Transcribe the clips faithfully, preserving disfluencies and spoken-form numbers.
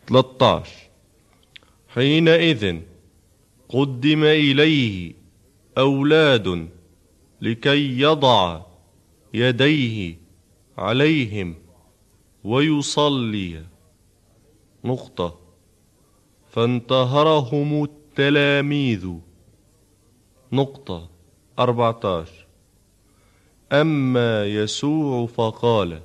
ثلاثة عشر حينئذ قدم إليه أولاد لكي يضع يديه عليهم ويصلي نقطة فانتهرهم التلاميذ نقطة أربعة عشر أما يسوع فقال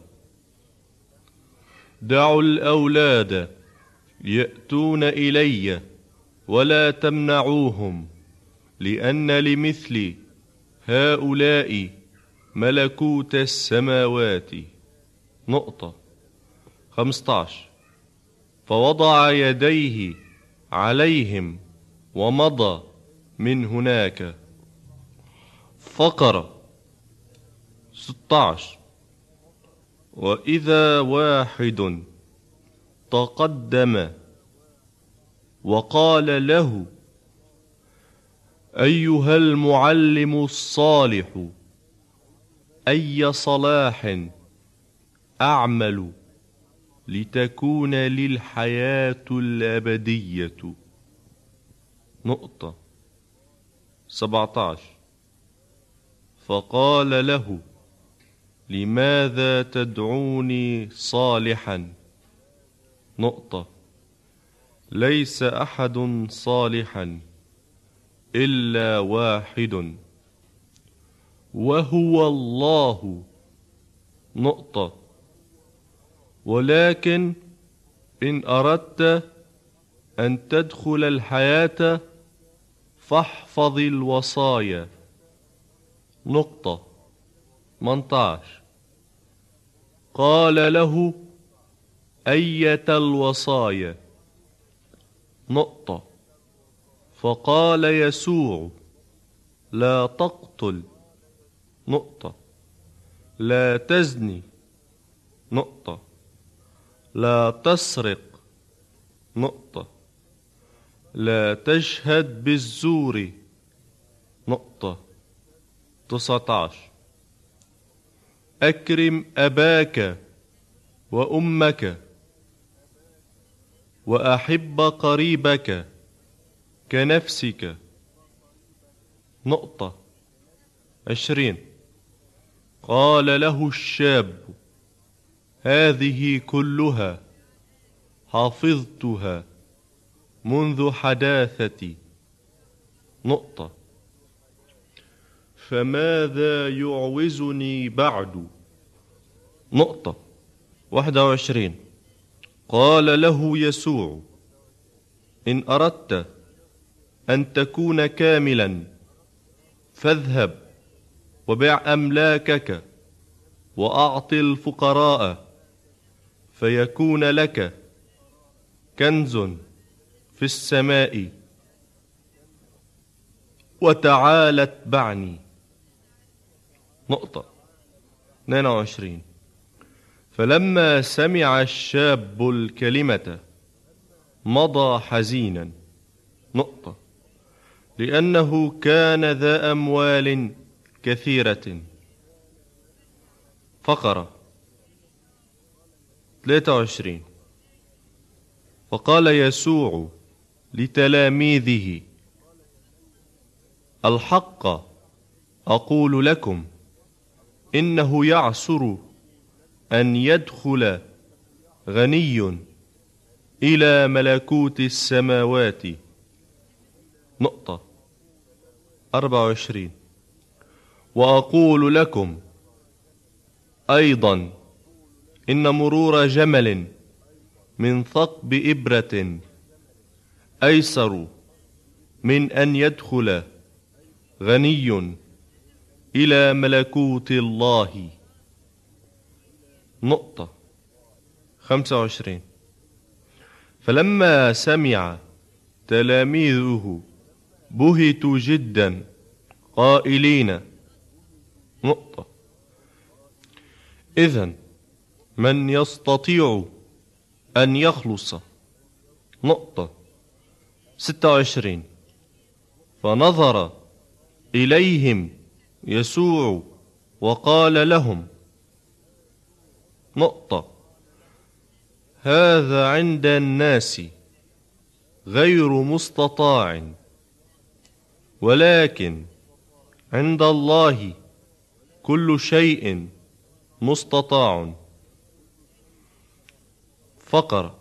دعوا الأولاد يأتون إلي ولا تمنعوهم لأن لمثل هؤلاء ملكوت السماوات نقطة خمسة عشر فوضع يديه عليهم ومضى من هناك. فقرة ستة عشر وإذا واحد تقدم وقال له أيها المعلم الصالح أي صلاح أعمل لتكون للحياة الأبدية نقطة سبعة عشر فقال له لماذا تدعوني صالحا نقطة ليس أحد صالحا إلا واحد وهو الله نقطة ولكن إن أردت أن تدخل الحياة فاحفظ الوصايا نقطة ثمانية عشر قال له أية الوصايا نقطة فقال يسوع لا تقتل نقطة لا تزني نقطة لا تسرق نقطة لا تشهد بالزور نقطة تسعة عشر أكرم أباك وأمك وأحب قريبك كنفسك نقطة عشرين قال له الشاب هذه كلها حفظتها منذ حداثتي نقطة فماذا يعوزني بعد نقطة واحد وعشرين قال له يسوع إن أردت أن تكون كاملا فاذهب وبع أملاكك وأعط الفقراء فيكون لك كنز في السماء وتعال اتبعني نقطة اثنين وعشرين فلما سمع الشاب الكلمة مضى حزينا نقطة لأنه كان ذا أموال كثيرة. فقرة ثلاثة وعشرين فقال يسوع لتلاميذه الحق أقول لكم إنه يعسر أن يدخل غني إلى ملكوت السماوات نقطة أربعة وعشرين وأقول لكم أيضا إن مرور جمل من ثقب إبرة أيسر من أن يدخل غني إلى ملكوت الله نقطة خمسة وعشرين فلما سمع تلاميذه بهتوا جدا قائلين نقطة إذن من يستطيع أن يخلص نقطة ستة وعشرين فنظر إليهم يسوع وقال لهم نقطة هذا عند الناس غير مستطاع، ولكن عند الله كل شيء مستطاع. فقرة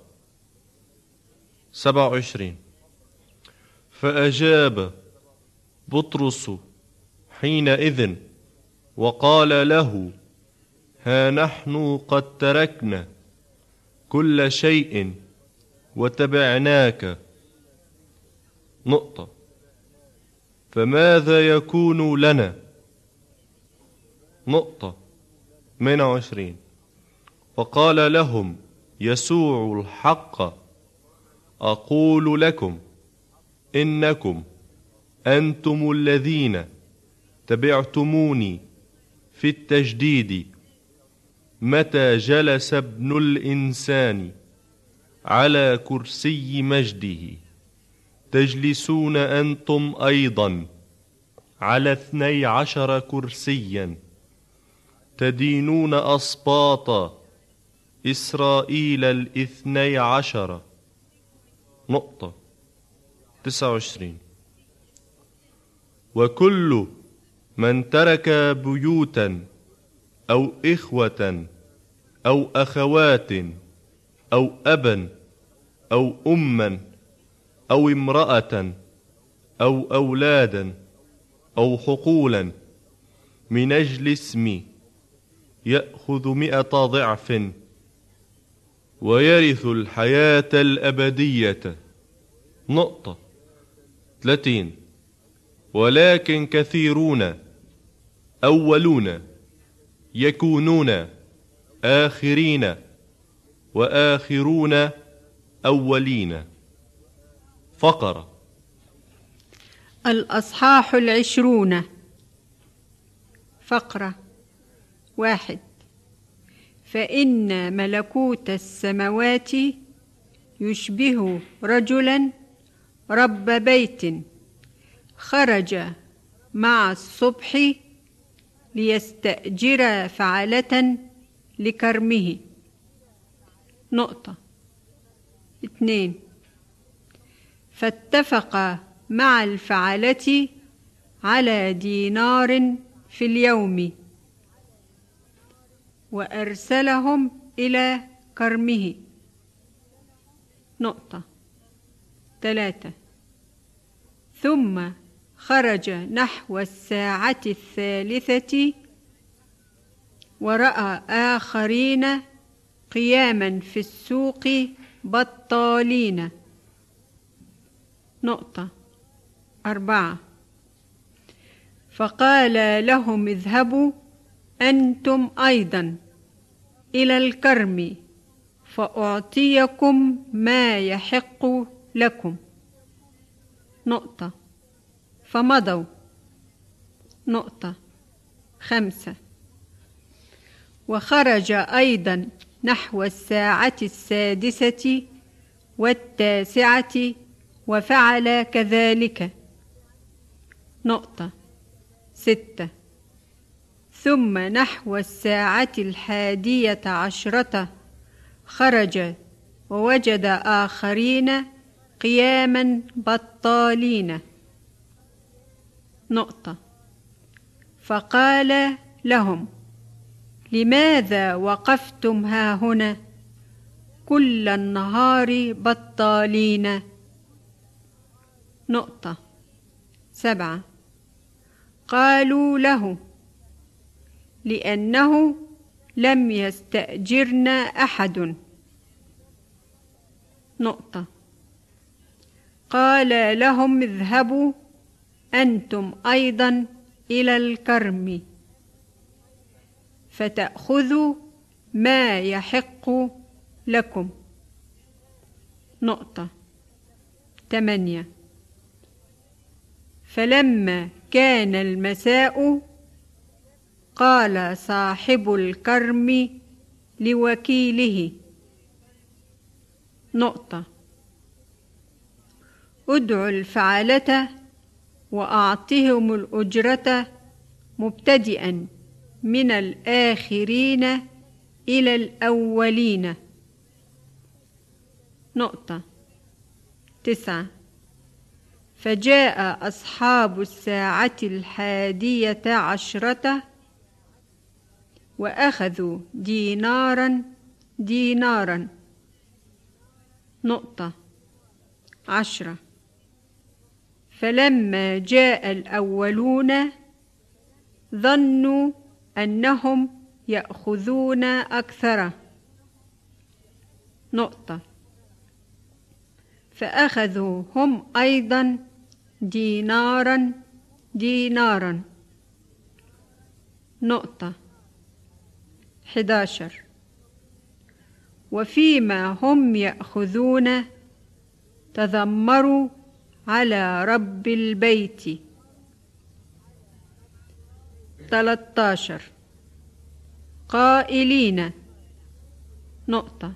سبعة وعشرين. فأجاب بطرس حينئذ وقال له: ها نحن قد تركنا كل شيء وتبعناك. نقطة. فماذا يكون لنا؟ نقطة. ثمانية وعشرين. فقال لهم يسوع الحق أقول لكم إنكم أنتم الذين تبعتموني في التجديد متى جلس ابن الإنسان على كرسي مجده، تجلسون أنتم أيضا على اثني عشر كرسيا، تدينون أسباط إسرائيل الاثني عشر. نقطة. تسعة وعشرين. وكل من ترك بيوتا أو إخوة أو أخوات أو أبا أو أما أو امرأة أو أولادا أو حقولا من أجل اسمي يأخذ مئة ضعف ويرث الحياة الأبدية. نقطة. ثلاثين. ولكن كثيرون أولون يكونون آخرين، وآخرون أولين. فقرة. الأصحاح العشرون. فقرة واحد. فإن ملكوت السماوات يشبه رجلا رب بيت خرج مع الصبح ليستأجر فعلة لكرمه. نقطة. اثنين. فاتفق مع الفعلة على دينار في اليوم، وأرسلهم إلى كرمه. نقطة. ثلاثة. ثم خرج نحو الساعة الثالثة ورأى آخرين قياما في السوق بطالين. نقطة. أربعة. فقال لهم اذهبوا أنتم أيضا إلى الكرم فأعطيكم ما يحق لكم. نقطة. فمضوا. نقطة. خمسة. وخرج أيضا نحو الساعة السادسة والتاسعة وفعل كذلك. نقطة. ستة. ثم نحو الساعة الحادية عشرة خرج ووجد آخرين قياما بطالين. نقطة. فقال لهم لماذا وقفتم هاهنا كل النهار بطالين؟ نقطة. سبعة. قالوا له لأنه لم يستأجرنا أحد. نقطة. قال لهم اذهبوا أنتم أيضا إلى الكرم فتأخذوا ما يحق لكم. نقطة. ثمانية. فلما كان المساء قال صاحب الكرم لوكيله. نقطة. ادع الفعلة وأعطهم الأجرة مبتدئا من الآخرين إلى الأولين. نقطة. تسعة. فجاء أصحاب الساعة الحادية عشرة وأخذوا دينارا دينارا. نقطة. عشرة. فلما جاء الأولون ظنوا أنهم يأخذون أكثر. نقطة. فأخذوا هم أيضا دينارا دينارا. نقطة. حداشر. وفيما هم يأخذون تذمروا على رب البيت. ثلاثة قائلين. نقطة.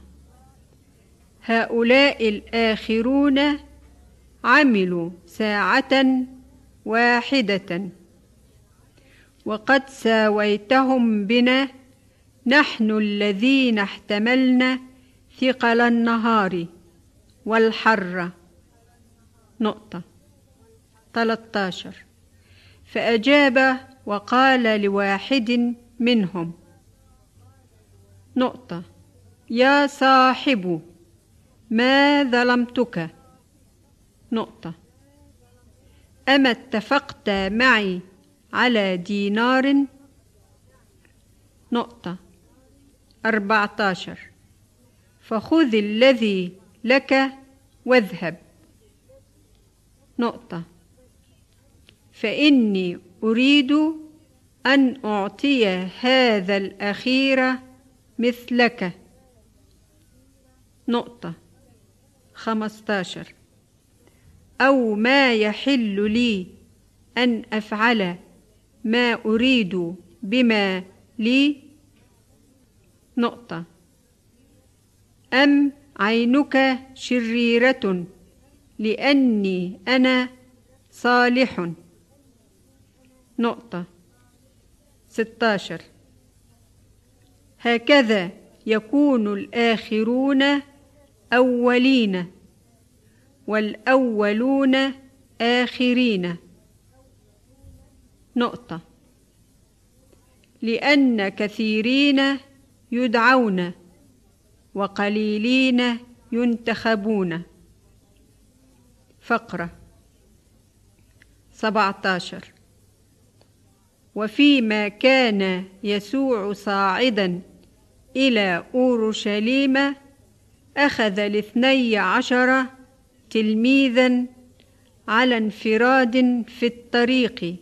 هؤلاء الآخرون عملوا ساعة واحدة وقد ساويتهم بنا نحن الذين احتملنا ثقل النهار والحر. نقطة. ثلاثة عشر. فأجاب وقال لواحد منهم. نقطة. يا صاحب ما ظلمتك. نقطة. أما اتفقت معي على دينار. نقطة. أربعة عشر. فخذ الذي لك واذهب. نقطة. فإني أريد أن أعطي هذا الأخير مثلك. نقطة. خمسة عشر. أو ما يحل لي أن أفعل ما أريد بما لي. نقطة. أم عينك شريرة لأني أنا صالح. نقطة. ستة عشر. هكذا يكون الآخرون أولين والأولون آخرين. نقطة. لأن كثيرين يدعون وقليلين ينتخبون. فقرة. سبعة عشر. وفيما كان يسوع صاعدا إلى أورشليم أخذ الاثني عشر تلميذا على انفراد في الطريق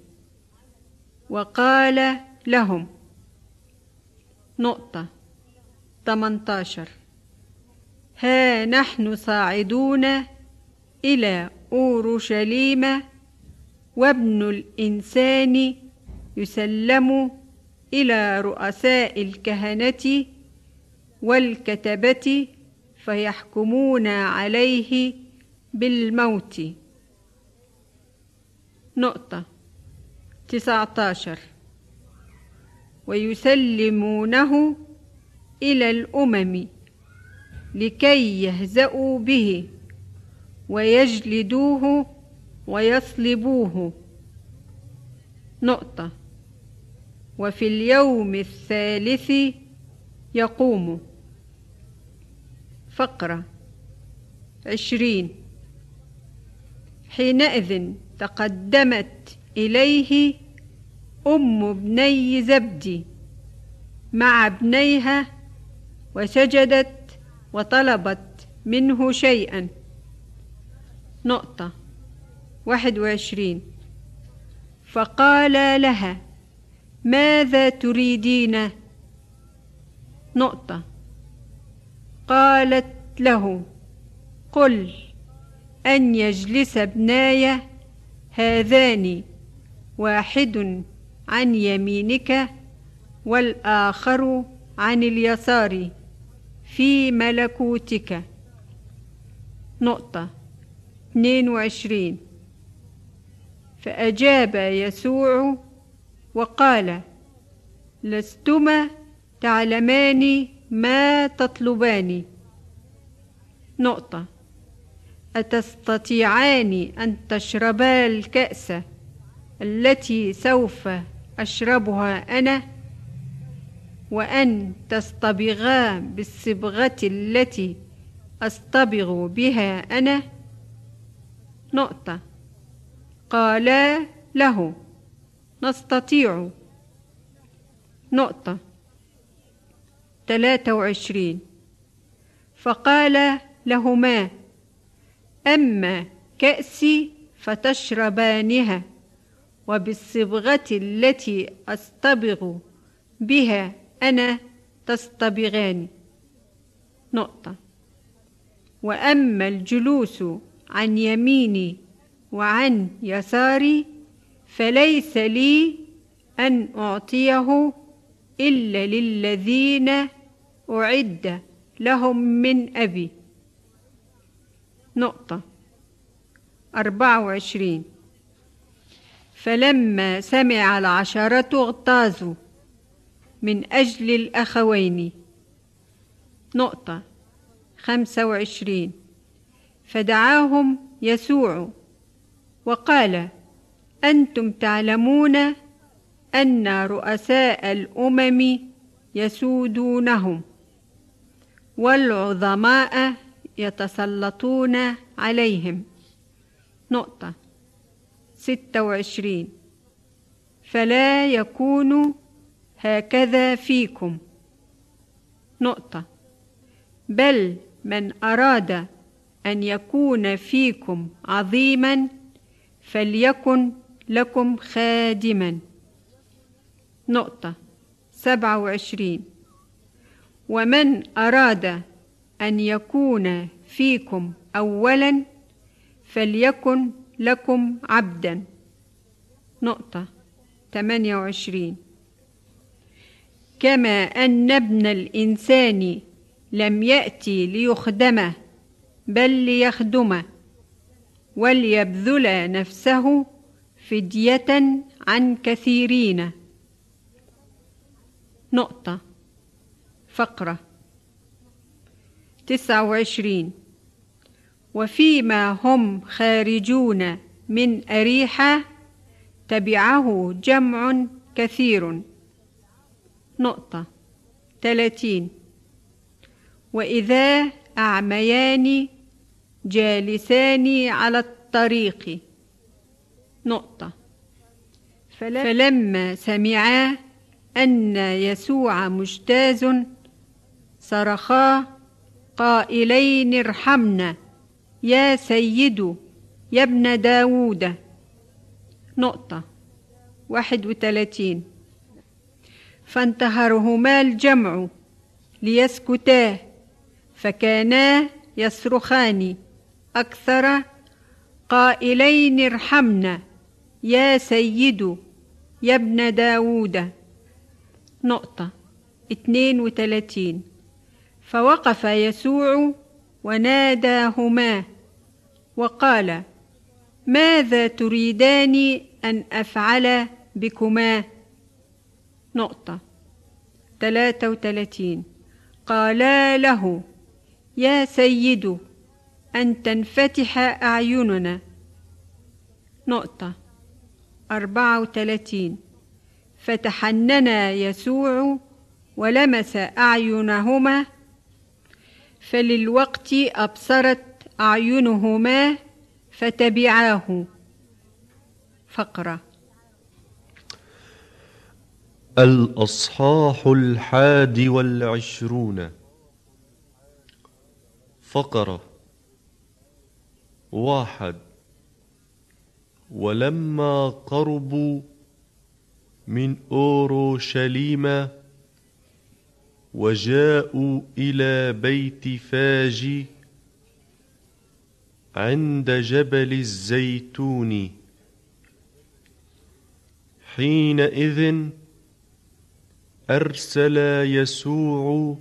وقال لهم. نقطة. ثمانية عشر. ها نحن صاعدون إلى أورشليم وابن الإنسان يسلم إلى رؤساء الكهنة والكتبة فيحكمون عليه بالموت. نقطة. تسعة عشر. ويسلمونه إلى الأمم لكي يهزأوا به ويجلدوه ويصلبوه. نقطة. وفي اليوم الثالث يقوم. فقرة. عشرين. حينئذ تقدمت إليه أم ابني زبدي مع ابنيها وسجدت وطلبت منه شيئا. نقطة. واحد وعشرين. فقال لها ماذا تريدين. نقطة. قالت له قل أن يجلس ابناي هذان واحد عن يمينك والآخر عن اليسار في ملكوتك. نقطة. اثنين وعشرين. فأجاب يسوع وقال لستما تعلمان ما تطلبان. نقطة. أتستطيعان أن تشربا الكأس التي سوف أشربها أنا، وأن تصطبغا بالصبغة التي أصطبغ بها أنا؟ نقطة. قالا له: نستطيع. نقطة. ثلاثة وعشرين. فقال لهما: أما كأسي فتشربانها، وبالصبغة التي أصطبغ بها أنا تصطبغان. نقطة. وأما الجلوس عن يميني وعن يساري فليس لي أن أعطيه إلا للذين أعد لهم من أبي. نقطة. أربعة وعشرين. فلما سمع العشرة اغتاظوا من أجل الأخوين. نقطة. خمسة وعشرين. فدعاهم يسوع وقال: أنتم تعلمون أن رؤساء الأمم يسودونهم، والعظماء يتسلطون عليهم. نقطة. ستة وعشرين. فلا يكون هكذا فيكم. نقطة. بل من أراد أن يكون فيكم عظيما فليكن لكم خادما. نقطة. سبعة وعشرين. ومن أراد أن يكون فيكم أولا فليكن لكم عبدا. نقطة. ثمانية وعشرين. كما أن ابن الإنسان لم يأتي ليخدمه بل ليخدمه وليبذل نفسه فدية عن كثيرين. نقطة. فقرة. تسعة وعشرين. وفيما هم خارجون من أريحة تبعه جمع كثير. نقطة. ثلاثين. وإذا أعميان جالسان على الطريق. نقطة. فلما سمعا أن يسوع مجتاز صرخا قائلين: ارحمنا يا سيد يا ابن داود. نقطة. واحد وثلاثين. فانتهرهما الجمع ليسكتا، فكانا يصرخان أكثر قائلين: ارحمنا يا سيد يا ابن داود. نقطة. اثنين وثلاثين. فوقف يسوع وناداهما وقال: ماذا تريدان أن أفعل بكما؟ نقطة. ثلاثة وثلاثين. قالا له: يا سيد أن تنفتح أعيننا. نقطة. أربعة وثلاثين. فتحنن يسوع ولمس أعينهما، فللوقت أبصرت أعينهما فتبعاه. فقرة. الأصحاح الحادي والعشرون. فقرة. واحد. ولما قربوا من أورشليم وجاءوا إلى بيت فاجي عند جبل الزيتون، حينئذ أرسل يسوع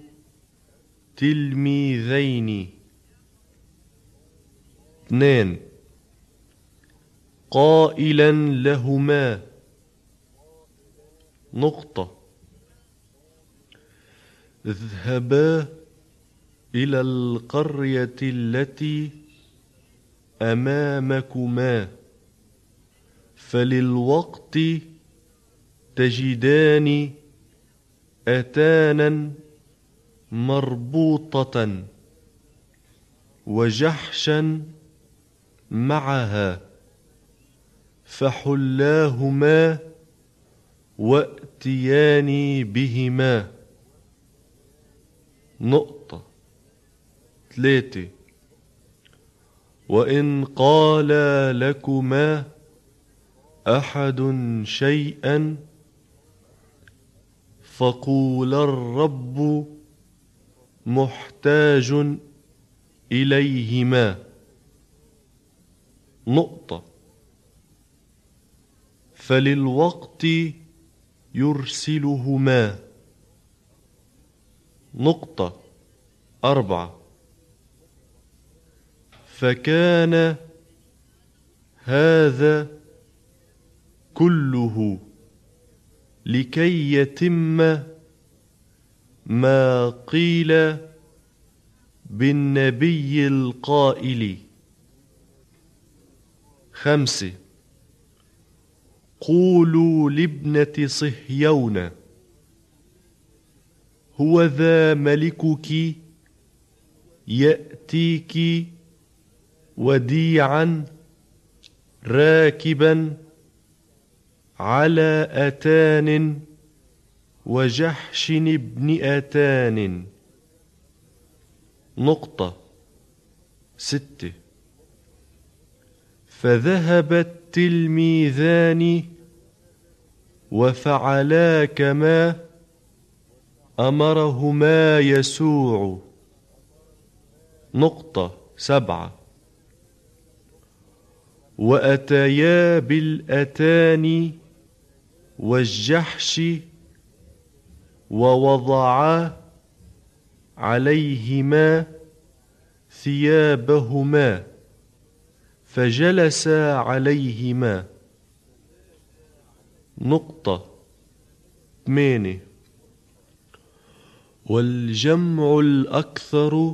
تلميذين اثنان قائلا لهما: نقطة. اذهبا إلى القرية التي أمامكما فللوقت تجدان أتانا مربوطة وجحشا معها فحلاهما وأتياني بهما. نقطة ثلاثة. وإن قال لكما أحد شيئا فقولا الرب محتاج إليهما. نقطة. فللوقت يرسلهما. نقطة أربعة. فكان هذا كله لكي يتم ما قيل بالنبي القائل. خمسة. قولوا لابنة صهيون هو ذا ملكك يأتيك وديعا راكبا على أتان وجحش بن أتان. نقطة ستة. فذهب التلميذان وفعلا كما أمرهما يسوع. نقطة سبعة. وأتيا بالأتان والجحش ووضعا عليهما ثيابهما فجلسا عليهما. نقطة ثمانية. والجمع الأكثر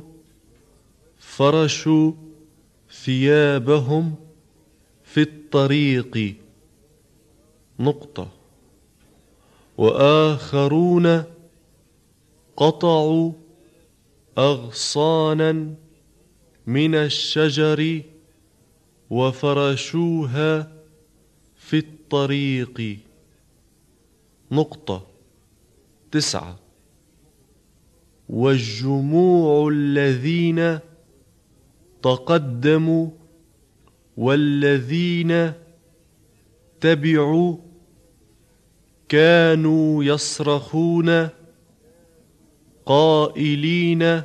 فرشوا ثيابهم في الطريق. نقطة. وآخرون قطعوا أغصانا من الشجر وفرشوها في الطريق. نقطة تسعة. والجموع الذين تقدموا والذين تبعوا كانوا يصرخون قائلين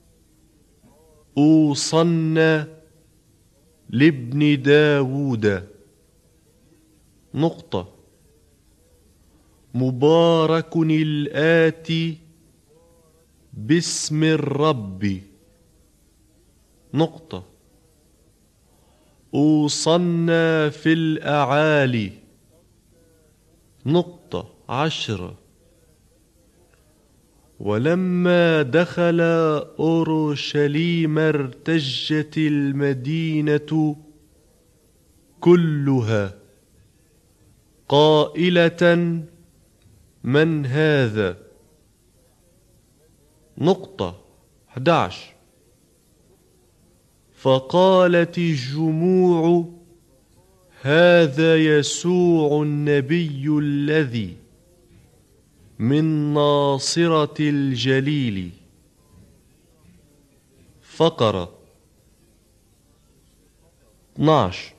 أوصنا لابن داود. نقطة. مبارك الآتي باسم الرب. نقطة. أوصنا في الأعالي. نقطة عشرة. ولما دخل أورشليم ارتجت المدينة كلها قائلة من هذا. نقطة أحد عشر. فقالت الجموع هذا يسوع النبي الذي من ناصرة الجليل. فقرة اثنا عشر.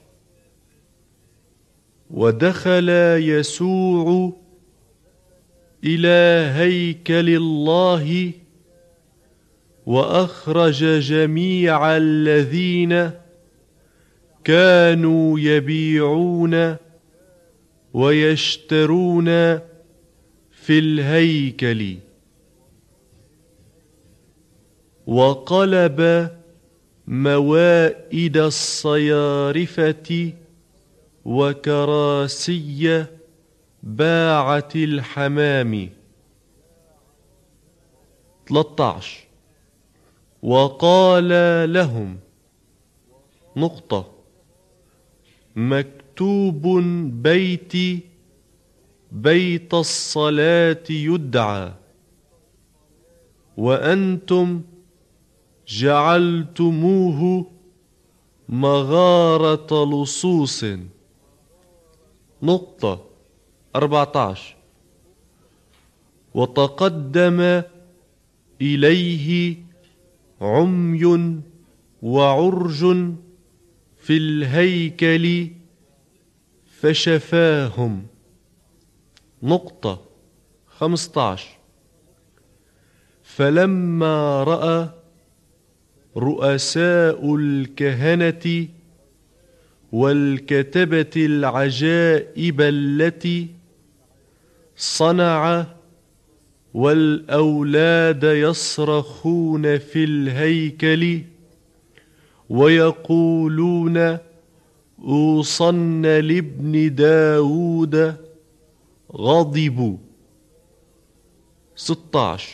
ودخل يسوع إلى هيكل الله وأخرج جميع الذين كانوا يبيعون ويشترون في الهيكل وقلب موائد الصيارفة وكراسي باعة الحمام. ثلاثة عشر. وقال لهم نقطة مكتوب بيتي بيت الصلاة يدعى وأنتم جعلتموه مغارة لصوص. نقطة أربعة عشر وتقدم إليه عمي وعرج في الهيكل فشفاهم. نقطة خمسة عشر فلما رأى رؤساء الكهنة والكتبة العجائب التي صنع والأولاد يصرخون في الهيكل ويقولون أوصن لابن داود غضبوا. ستة عشر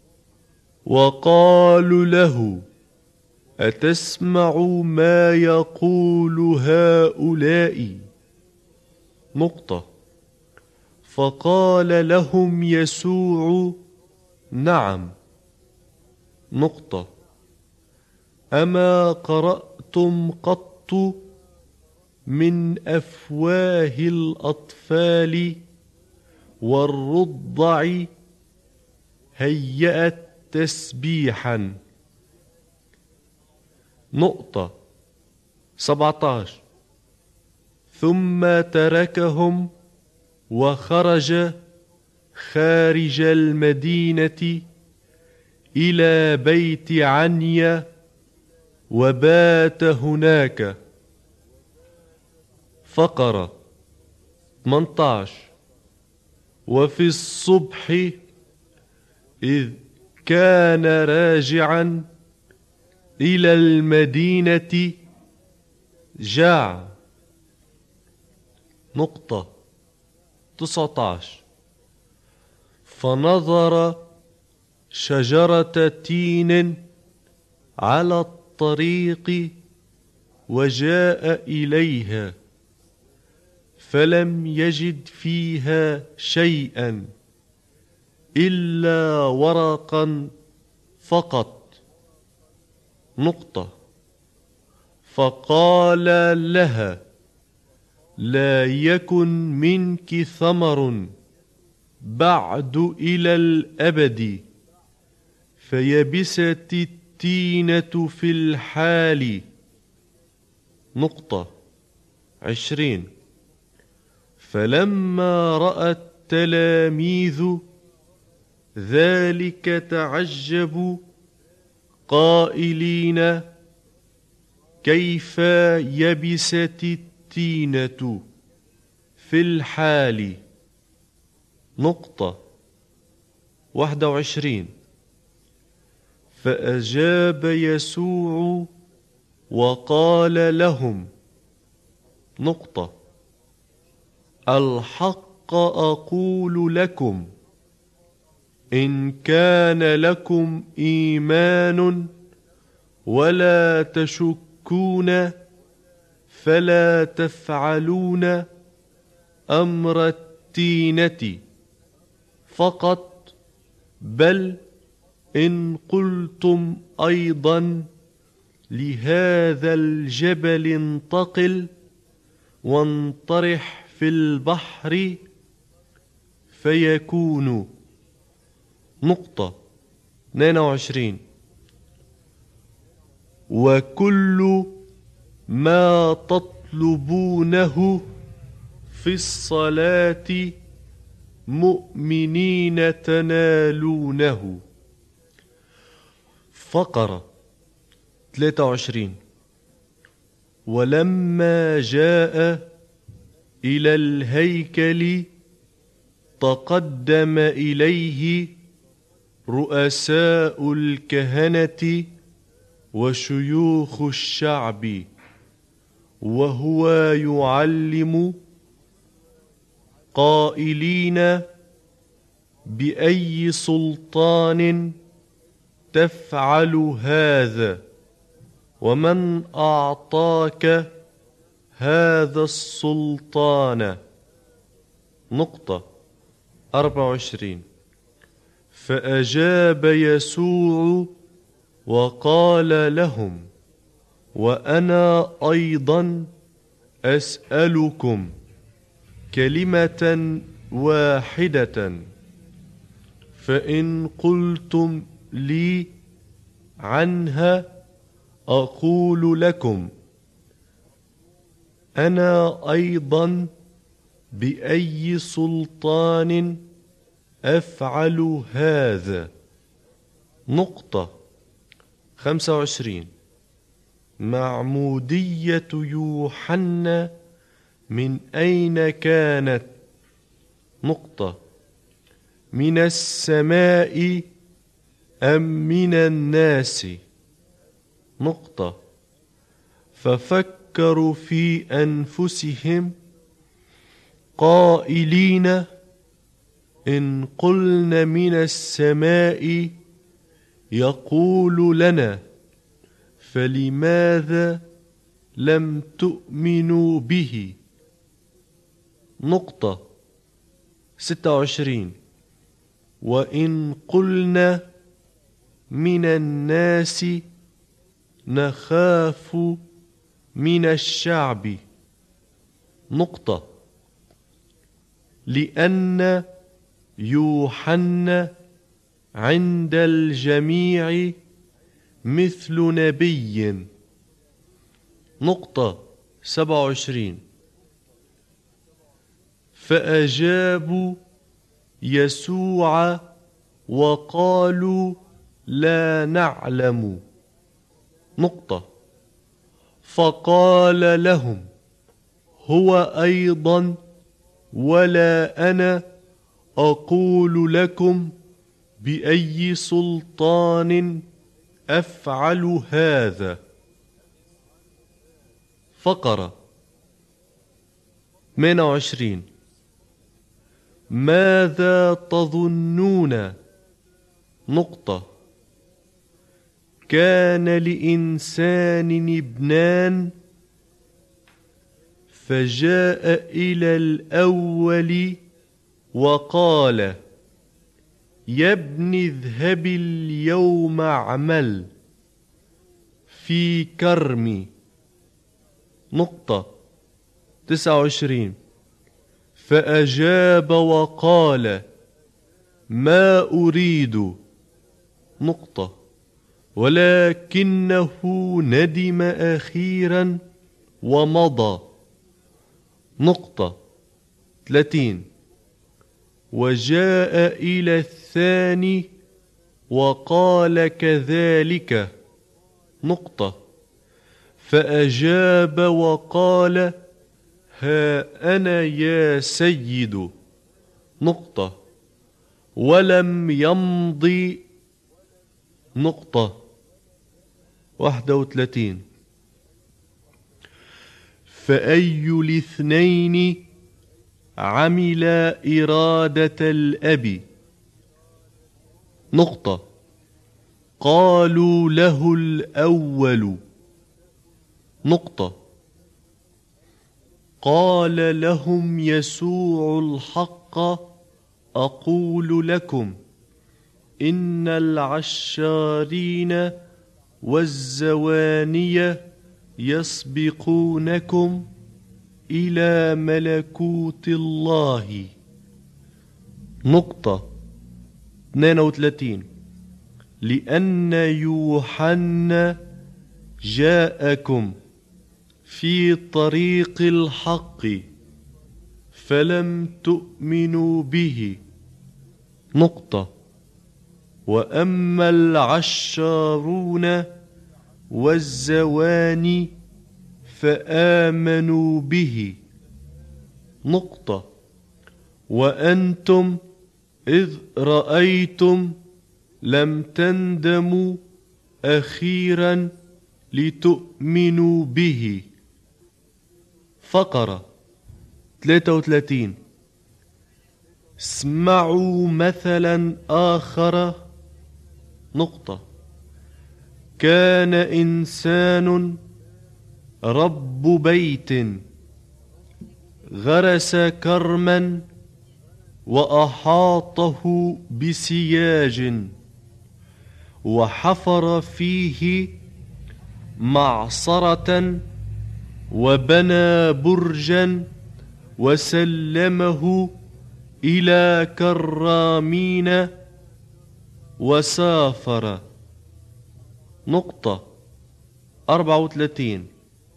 وقالوا له أتسمع ما يقول هؤلاء؟ نقطة فقال لهم يسوع نعم. نقطة أما قرأتم قط من أفواه الأطفال والرضع هيأت تسبيحا. نقطة سبعة عشر ثم تركهم وخرج خارج المدينة إلى بيت عنيا وبات هناك. فقرة ثمانية عشر وفي الصبح إذ كان راجعا إلى المدينة جاع. نقطة تسعة عشر فنظر شجرة تين على الطريق وجاء إليها فلم يجد فيها شيئا إلا ورقا فقط. نقطة فقال لها لا يكن منك ثمر بعد إلى الأبد. فيبست التينة في الحال. نقطة عشرين فلما رأى التلاميذ ذلك تعجبوا قائلين كيف يبست التينة في الحال. نقطة واحد وعشرين فأجاب يسوع وقال لهم نقطة الحق أقول لكم إن كان لكم إيمان ولا تشكون فلا تفعلون أمر التينة فقط بل إن قلتم أيضا لهذا الجبل انتقل وانطرح في البحر فيكون. نقطة اثنين وعشرين وكل ما تطلبونه في الصلاة مؤمنين تنالونه. فقرة ثلاثة وعشرين ولما جاء إلى الهيكل تقدم إليه رؤساء الكهنة وشيوخ الشعب وهو يعلم قائلين بأي سلطان تفعل هذا؟ ومن أعطاك هذا السلطان؟ نقطة. أربعة وعشرين. فأجاب يسوع وقال لهم: وأنا أيضا أسألكم كلمة واحدة، فإن قلتم لي عنها أقول لكم أنا أيضا بأي سلطان أفعل هذا. نقطة. خمسة وعشرين. معمودية يوحنا من أين كانت؟ نقطة. من السماء أم من الناس؟ نقطة. ففكروا في أنفسهم قائلين: إن قلنا من السماء يقول لنا فلماذا لم تؤمنوا به؟ نقطة. ستة وعشرين. وإن قلنا من الناس نخاف من الشعب. نقطة. لأن يوحنا عند الجميع مثل نبي. نقطة. سبعة وعشرين. فأجابوا يسوع وقالوا: لا نعلم. نقطة. فقال لهم هو أيضا: ولا أنا أقول لكم بأي سلطان أفعل هذا. فقرة. ثمانية وعشرين. ماذا تظنون؟ نقطة. كان لإنسان ابنان، فجاء إلى الأول وقال: يا ابن اذهب اليوم اعمل في كرمي. نقطة. تسعة وعشرين. فأجاب وقال: ما أريد. نقطة. ولكنه ندم أخيرا ومضى. نقطة. ثلاثين. وجاء إلى الثاني وقال كذلك. نقطة. فأجاب وقال: ها أنا يا سيد. نقطة. ولم يمضي. نقطة. واحدة وثلاثين. فأي الاثنين عمل إرادة الأب؟ نقطة. قالوا له الأول. نقطة. قال لهم يسوع الحق أقول لكم إن العشارين والزوانية يسبقونكم إلى ملكوت الله. نقطة. اثنين وثلاثين. لأن يوحنا جاءكم في طريق الحق فلم تؤمنوا به. نقطة. وأما العشارون والزواني فآمنوا به. نقطة. وأنتم إذ رأيتم لم تندموا أخيرا لتؤمنوا به. فقرة. ثلاثة وثلاثين. اسمعوا مثلا آخر. نقطة. كان إنسان رب بيت غرس كرما وأحاطه بسياج وحفر فيه معصرة وبنى برجا وسلمه إلى كرامين وسافر. نقطة. أربعة وثلاثين.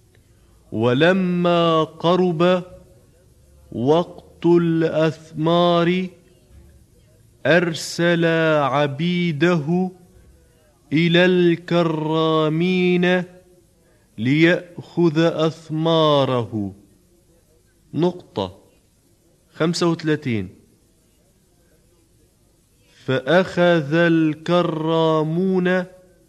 ولما قرب وقت الأثمار أرسل عبيده إلى الكرامين ليأخذ أثماره. نقطة. خمسة وثلاثين. فأخذ الكرامون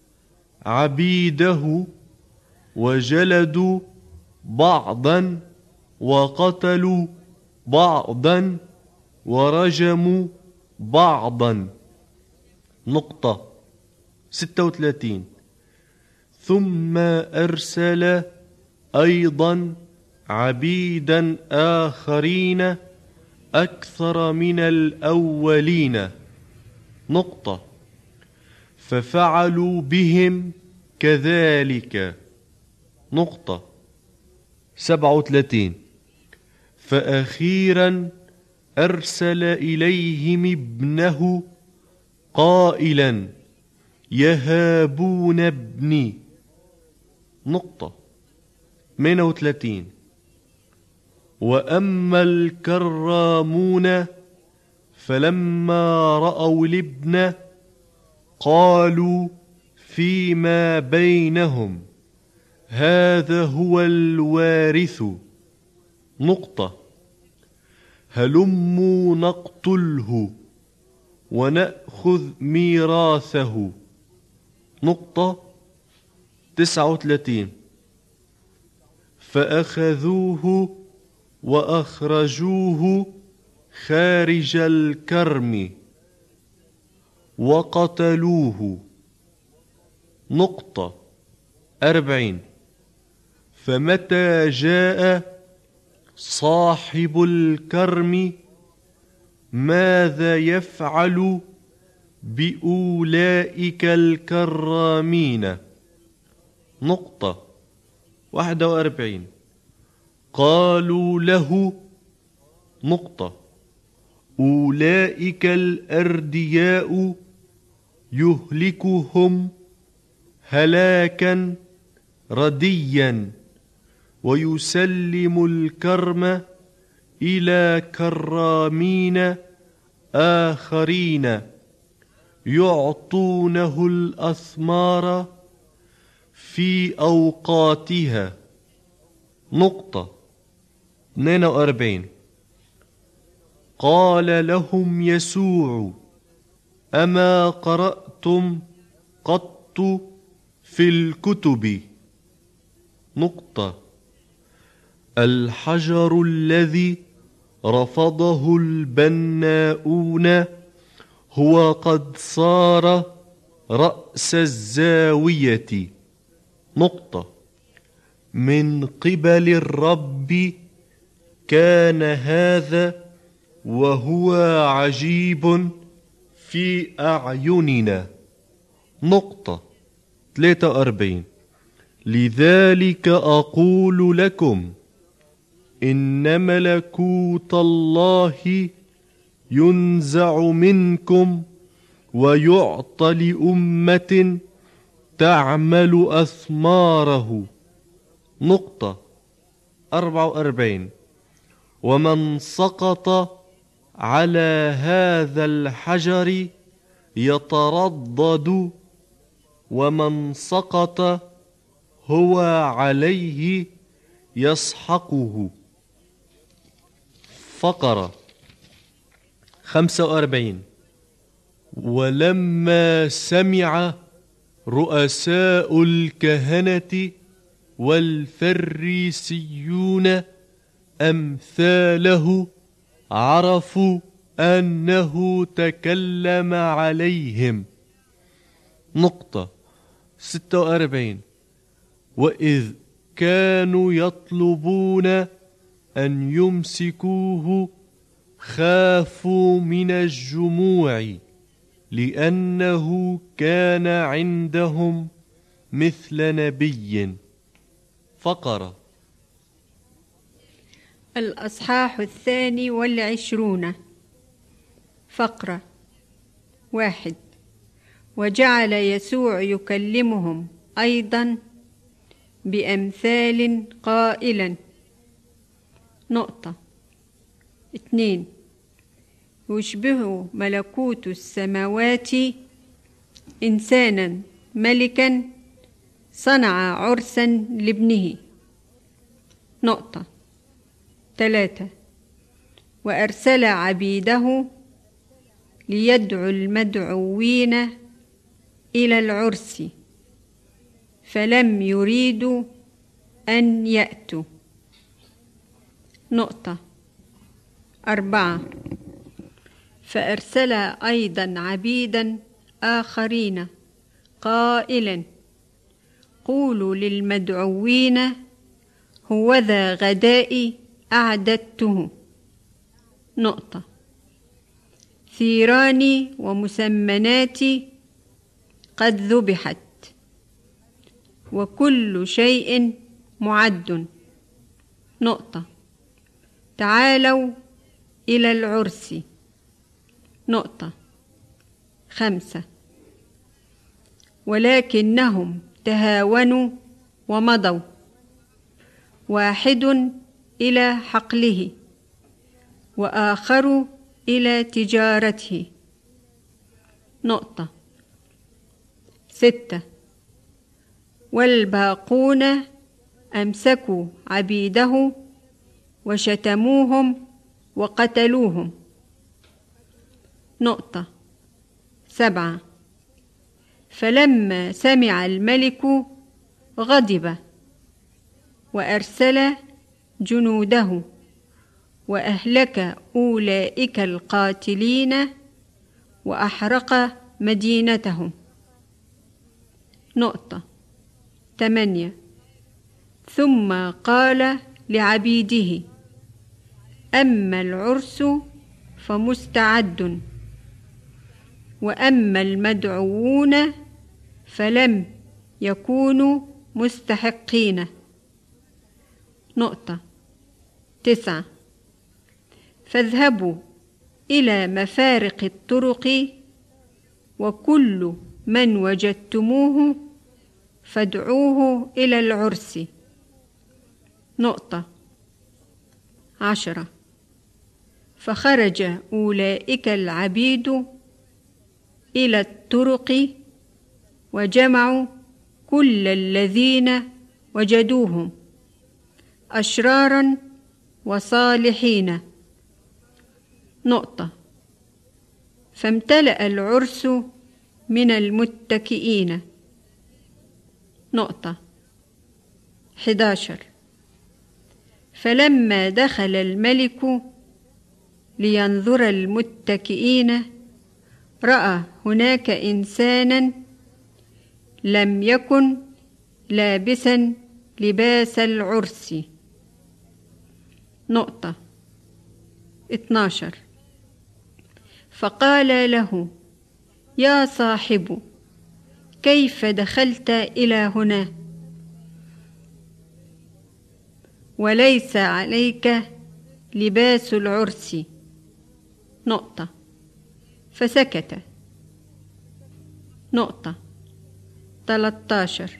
عبيده وجلدوا بعضا وقتلوا بعضا ورجموا بعضا. نقطة. ستة وثلاثين. ثم أرسل أيضا عبيدا آخرين أكثر من الأولين. نقطة. ففعلوا بهم كذلك. نقطة. سبعة وثلاثين. فأخيرا أرسل إليهم ابنه قائلا يهابون ابني. نقطة. ثمانية وثلاثين. وأما الكرامون فلما رأوا الابن قالوا فيما بينهم هذا هو الوارث. نقطة. هلموا نقتله ونأخذ ميراثه. نقطة. تسعة وثلاثين. فأخذوه وأخرجوه خارج الكرم وقتلوه. نقطة. أربعين. فمتى جاء صاحب الكرم ماذا يفعل بأولئك الكرامين؟ نقطة. واحد وأربعين. قالوا له نقطة أولئك الأردياء يهلكهم هلاكا رديا ويسلم الكرم إلى كرامين آخرين يعطونه الأثمار في أوقاتها. نقطة. اثنين وأربعين. قال لهم يسوع أما قرأتم قط في الكتب؟ نقطة. الحجر الذي رفضه البناؤون هو قد صار رأس الزاوية. نقطة. من قبل الرب كان هذا وهو عجيب في أعيننا. نقطة. ثلاثة وأربعين. لذلك أقول لكم إن ملكوت الله ينزع منكم ويعطى لأمة تعمل أثماره. نقطة. أربعة وأربعين. ومن سقط على هذا الحجر يتردد ومن سقط هو عليه يسحقه. فقرة. خمسة وأربعين. ولما سمع رؤساء الكهنة والفريسيون أمثاله عرفوا أنه تكلم عليهم. نقطة. ستة وأربعين. وإذ كانوا يطلبون أن يمسكوه خافوا من الجموع لأنه كان عندهم مثل نبي. فقرة. الأصحاح الثاني والعشرون. فقرة. واحد. وجعل يسوع يكلمهم أيضا بأمثال قائلا. نقطة. اثنين. يشبه ملكوت السماوات إنسانا ملكا صنع عرسا لابنه. نقطة. ثلاثة. وأرسل عبيده ليدعو المدعوين إلى العرس فلم يريدوا أن يأتوا. نقطة. أربعة. فأرسل أيضا عبيدا آخرين قائلا قولوا للمدعوين هوذا غدائي أعددته. نقطة. ثيراني ومسمناتي قد ذبحت وكل شيء معد. نقطة. تعالوا إلى العرس. نقطة. خمسة. ولكنهم تهاونوا ومضوا واحد إلى حقله وآخر إلى تجارته. نقطة. ستة. والباقون أمسكوا عبيده وشتموهم وقتلوهم. نقطة. سبعة. فلما سمع الملك غضب وأرسل جنوده وأهلك أولئك القاتلين وأحرق مدينتهم. نقطة. ثمانية. ثم قال لعبيده أما العرس فمستعد وأما المدعوون فلم يكونوا مستحقين. نقطة. تسعة. فاذهبوا إلى مفارق الطرق وكل من وجدتموه فادعوه إلى العرس. نقطة. عشرة. فخرج أولئك العبيد إلى الطرق وجمعوا كل الذين وجدوهم أشرارا وصالحين. نقطة. فامتلأ العرس من المتكئين. نقطة. أحد عشر. فلما دخل الملك لينظر المتكئين رأى هناك إنسانا لم يكن لابسا لباس العرس. نقطة. اثنا عشر. فقال له يا صاحب كيف دخلت إلى هنا وليس عليك لباس العرس. نقطة. فسكت. نقطة. ثلاثة عشر.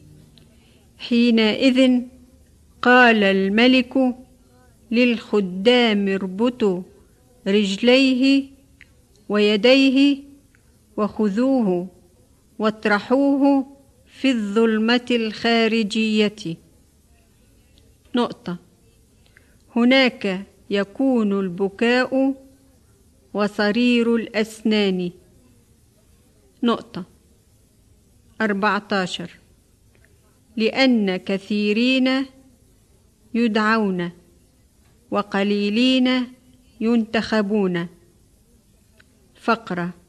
حينئذ قال الملك للخدام اربطوا رجليه ويديه وخذوه واطرحوه في الظلمة الخارجية. نقطة. هناك يكون البكاء وصرير الأسنان. نقطة. أربعة عشر. لأن كثيرين يدعون وقليلين ينتخبون. فقرة.